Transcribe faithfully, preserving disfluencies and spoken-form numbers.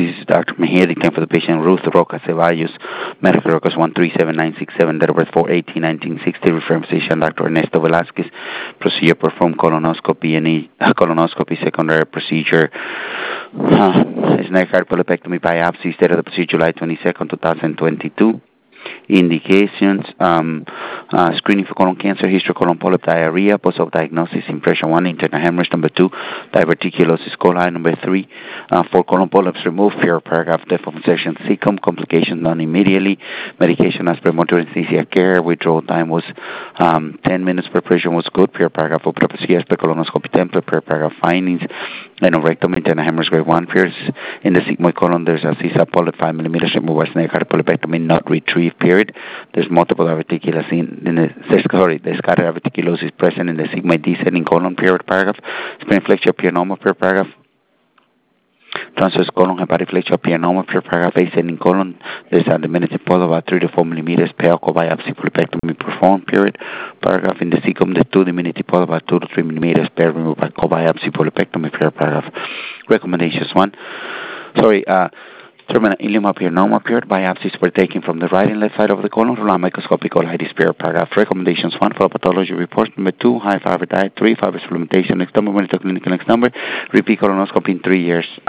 This is Doctor Mejia. The claim for the patient Ruth Roca Ceballos. Medical records one three seven nine six seven. Date of birth four eighteen nineteen sixty. Referring physician Doctor Ernesto Velasquez. Procedure performed colonoscopy and uh, colonoscopy secondary procedure. Uh, is neck polypectomy biopsy. Date of the procedure July twenty-second, twenty twenty-two. Indications, um, uh, screening for colon cancer, history colon polyp, diarrhea, post-op diagnosis, impression one, internal hemorrhage, number two, diverticulosis coli, number three, uh, for colon polyps removed, fear paragraph, death of insertion cecum, complications done immediately, medication as per motor anesthesia care, withdrawal time was um, ten minutes, preparation was good, per paragraph, opera as per colonoscopy template, per paragraph findings, anorectomy, internal hemorrhage grade one, fears in the sigmoid colon, there's a C S A polyp, five millimeters, removed by snake heart polypectomy, not retrieved, period. There's multiple diverticulosis in, in the, sorry, the scattered diverticulosis present in the sigmoid descending colon, period, paragraph. Spleen flexure, pianoma, period, paragraph. Transverse colon, hepatic flexure, pianoma, period, paragraph, ascending colon. There's a diminutive polyp about three to four millimeters, pale biopsy, polypectomy performed, period, paragraph. In the cecum, there's two diminutive polyp about two to three millimeters, pale removed by biopsy, polypectomy, period, paragraph. Recommendations one. Sorry, uh, terminal ileum pianoma, period. Biopsies were taken from the right and left side of the colon. Roland microscopic colitis, period, paragraph. Recommendations one for pathology reports. Number two, high fiber diet. Three, fiber supplementation. Next number, monitor clinical next number. Repeat colonoscopy in three years.